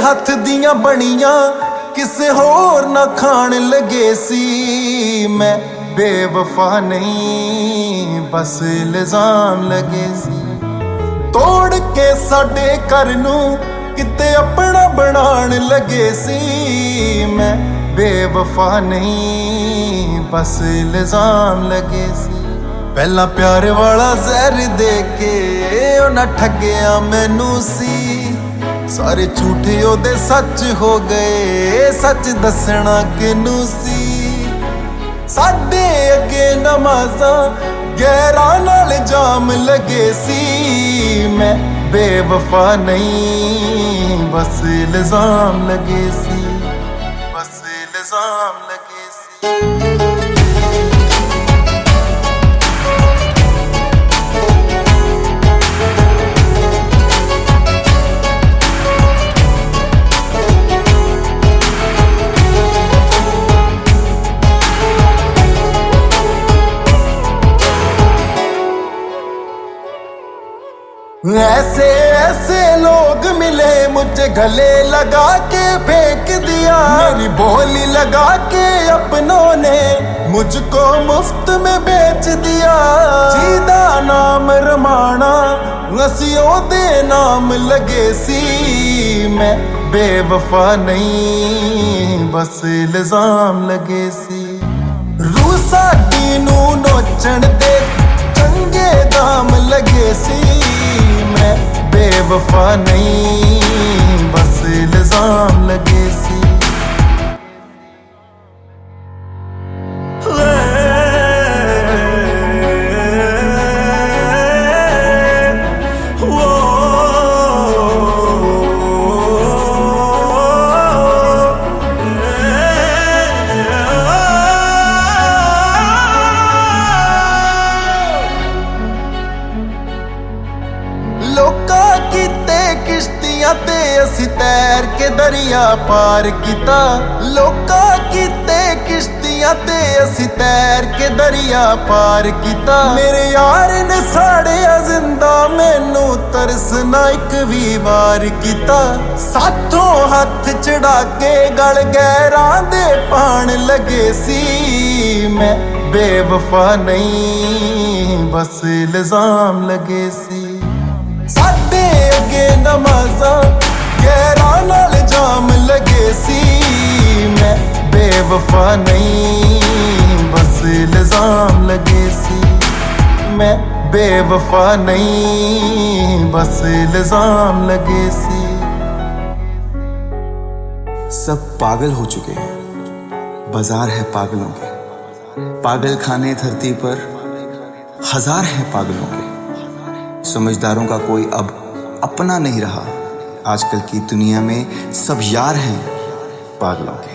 हथ दियां बनियां किसे होर ना खान लगे सी। मैं बेवफा नहीं बस इल्जाम लगे सी। तोड़ के साडे घर नूं किते अपना बनान लगे सी। मैं बेवफा नहीं बस इल्जाम लगे सी। पहला प्यार वाला जहर दे के उन्हां ठग्गिया मैनू सी। सारे झूठे ओदे सच हो गए, सच दसना किनू सी। साडे अगे नमाज़ां गैरां नाल जाम लगे सी। मैं बेवफा नहीं बस इल्जाम लगे सी, बस इल्जाम लगे सी। ऐसे ऐसे लोग मिले मुझे गले लगा के फेंक दिया। मेरी बोली लगा के अपनों ने मुझको मुफ्त में बेच दिया। जीदा नाम रमाना नसियों दे नाम लगे सी। मैं बेवफा नहीं बस इल्जाम लगे सी। रूह साडी नू नोचण दे चंगे दाम लगे सी। मैं बेवफा नहीं बस इल्जाम लगे सी। लोका कीते किश्तियां ते असी तैर के दरिया पार किता। लोका कीते किश्तियां ते असी तैर के दरिया पार किता। मेरे यार ने साड़िया जिंदा मैनू तरस ना एक भी वार किता। साथों हथ चढ़ा के गल गैरां दे पान लगे सी। मैं बेवफा नहीं बस इल्जाम लगे सी। साडे अगे नमाज़ां गैरां नाल जाम लगे सी। मैं बेवफा नहीं बस इल्जाम लगे सी। मैं बेवफा नहीं बस इल्जाम लगे सी। सब पागल हो चुके हैं, बाजार है पागलों के। पागल खाने धरती पर हजार हैं पागलों के। समझदारों का कोई अब अपना नहीं रहा। आजकल की दुनिया में सब यार हैं पागलों के।